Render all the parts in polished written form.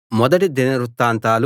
మొదటి దినవృత్తాంతాలు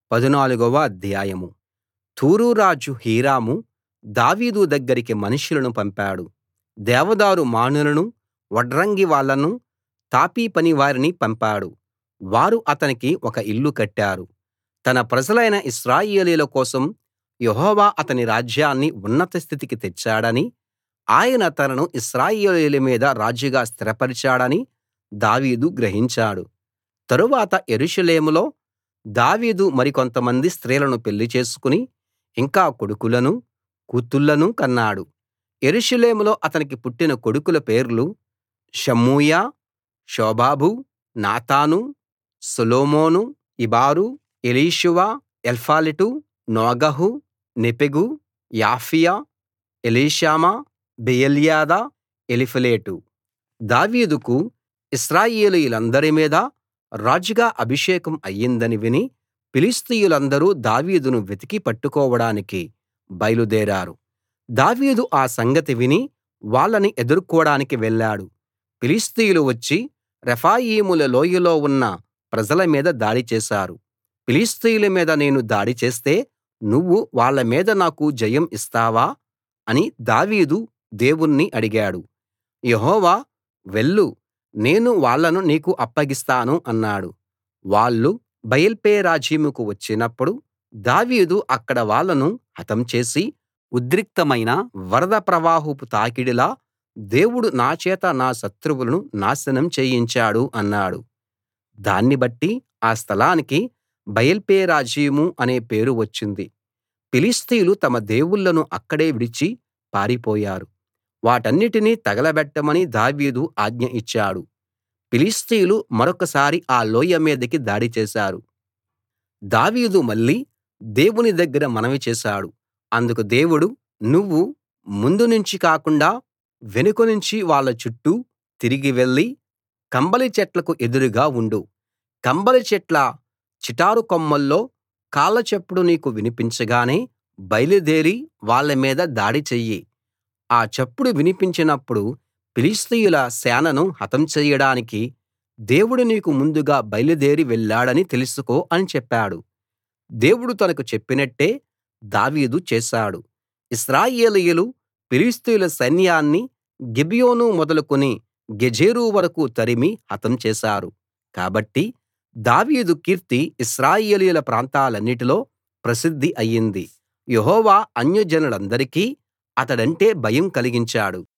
14వ అధ్యాయం. తూరు రాజు హీరాము దావీదు దగ్గరికి మనుషులను పంపాడు. దేవదారు మానులను, వడ్రంగి వాళ్ళను, తాపీ పనివారిని పంపాడు. వారు అతనికి ఒక ఇల్లు కట్టారు. తన ప్రజలైన ఇశ్రాయేలీయుల కోసం యెహోవా అతని రాజ్యాన్ని ఉన్నత స్థితికి తెచ్చాడనీ, ఆయన తనను ఇశ్రాయేలీయుల మీద రాజుగా స్థిరపరిచాడనీ దావీదు గ్రహించాడు. తరువాత యెరూషలేములో దావీదు మరికొంతమంది స్త్రీలను పెళ్లి చేసుకుని ఇంకా కొడుకులనూ, కూతుళ్ళనూ కన్నాడు. యెరూషలేములో అతనికి పుట్టిన కొడుకుల పేర్లు షమ్మూయా, షోబాబు, నాతాను, సొలొమోను, ఇబారు, ఎలీషువ, ఎల్ఫాలెటు, నోగహు, నెపెగు, యాఫీయా, ఎలీషామా, బెయల్యాదా, ఎలీఫెలెటు. దావీదుకు ఇశ్రాయేలీయులందరి మీద రాజుగా అభిషేకం అయిందని విని ఫిలిష్తీయులందరూ దావీదును వెతికి పట్టుకోవడానికి బయలుదేరారు. దావీదు ఆ సంగతి విని వాళ్ళని ఎదుర్కోడానికి వెళ్ళాడు. ఫిలిష్తీయులు వచ్చి రెఫాయీముల లోయలో ఉన్న ప్రజల మీద దాడి చేశారు. ఫిలిష్తీయుల మీద నేను దాడి చేస్తే నువ్వు వాళ్ళ మీద నాకు జయం ఇస్తావా అని దావీదు దేవుణ్ణి అడిగాడు. యెహోవా, వెళ్ళు, నేను వాళ్ళను నీకు అప్పగిస్తాను అన్నాడు. వాళ్ళు బయల్పెరాజీముకు వచ్చినప్పుడు దావీదు అక్కడ వాళ్ళను హతం చేసి, ఉద్రిక్తమైన వరద ప్రవాహపు తాకిడిలా దేవుడు నా చేత నా శత్రువులను నాశనం చేయించాడు అన్నాడు. దాన్ని బట్టి ఆ స్థలానికి బయల్పెరాజీము అనే పేరు వచ్చింది. ఫిలిష్తీయులు తమ దేవుళ్ళను అక్కడే విడిచి పారిపోయారు. వాటన్నిటినీ తగలబెట్టమని దావీదు ఆజ్ఞ ఇచ్చాడు. ఫిలిష్తీయులు మరొకసారి ఆ లోయ మీదికి దాడి చేశారు. దావీదు మళ్ళీ దేవుని దగ్గర మనవి చేశాడు. అందుకు దేవుడు, నువ్వు ముందు నుంచి కాకుండా వెనుక నుంచి వాళ్ళ చుట్టూ తిరిగి వెళ్లి కంబలి చెట్లకు ఎదురుగా ఉండు. కంబలి చెట్ల చిటారు కొమ్మల్లో కాళ్ళ చప్పుడు నీకు వినిపించగానే బయలుదేరి వాళ్ళ మీద దాడి చెయ్యి. ఆ చప్పుడు వినిపించినప్పుడు ఫిలిష్తీయుల సేనను హతం చెయ్యడానికి దేవుడు నీకు ముందుగా బయలుదేరి వెళ్ళాడని తెలుసుకో అని చెప్పాడు. దేవుడు తనకు చెప్పినట్టే దావీదు చేశాడు. ఇశ్రాయేలీయులు ఫిలిష్తీయుల సైన్యాన్ని గిబియోను మొదలుకుని గెజెరు వరకూ తరిమి హతం చేశారు. కాబట్టి దావీదు కీర్తి ఇశ్రాయేలీయుల ప్రాంతాలన్నిటిలో ప్రసిద్ధి అయింది. యెహోవా అన్యజనులందరికీ అతడంటే భయం కలిగించాడు.